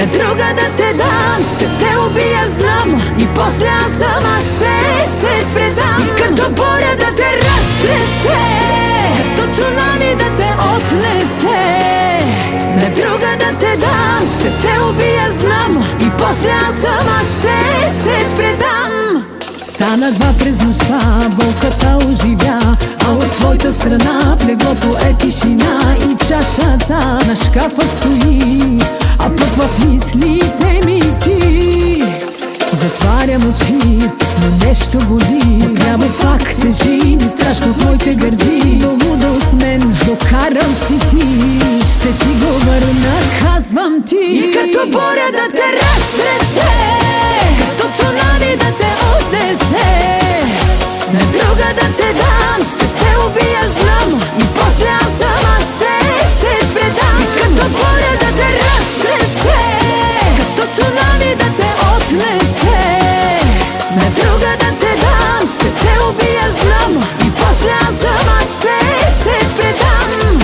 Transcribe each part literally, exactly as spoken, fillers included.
друга да те дам, ще те убия, знам. И после аз сама ще се предам. И като буря да те разтресе, като цунами да те отнесе. На друга да те дам, ще те убия, знам. И после аз сама ще се предам. Стана два през нощта, болката оживя, а от твоята страна в леглото е тишина. И чашата на шкафа стои, а пък в мислите ми ти. Затварям очи, но нещо боли. Отляво пак тежи ми страшно в моите гърди. До лудо с мен докарал си ти, ще ти го върна, казвам ти. И като буря да те разтресе, като цунами да те отнесе. На друга да те дам, ще те убия, знам. И после аз сама ще се предам. И като буря да те разтресе, като цунами да те отнесе. На друга да те дам, ще те убия, знам. И после аз сама ще се предам.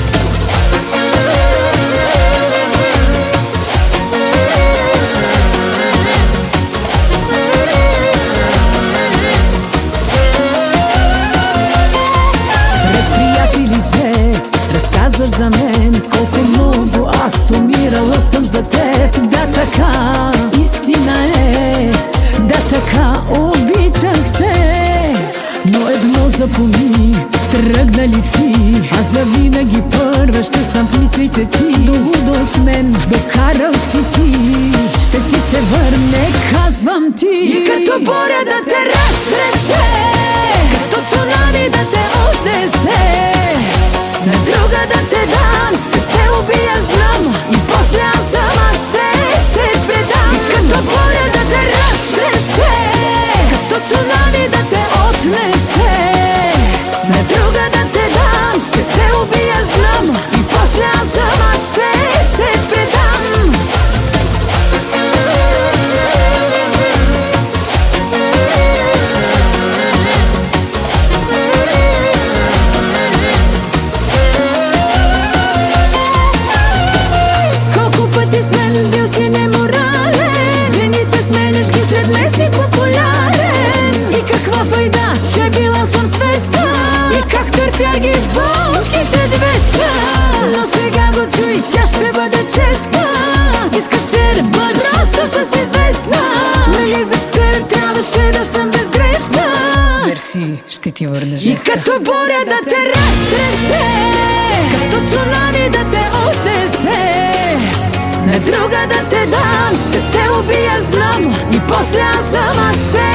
Разказваш за мен колко много аз умирала съм за теб. Да, така, истина е, да, така, обичах те. Но едно запомни, тръгнали си, а завинаги първа ще съм в мислите ти. До лудо с мен докарал си ти, ще ти се върне, казвам ти. И като буря да те разтресе, като цунами да те отнесе. На друга да те дам, ще те убия, знам. И после аз сама ще се предам. И като буря да те разтресе, като цунами да те отнесе. На друга да те дам, ще те убия, знам. И после аз сама ще се предам. Търпя ги болките двеста, но сега го чуй, тя ще бъде честна. Искаш че да бъда просто с известна. Нали за теб трябваше да съм безгрешна. Мерси, ще ти върна жеста. И като буря да те разтресе, като цунами да те отнесе. На друга да те дам, ще те убия, знам. И после аз сама ще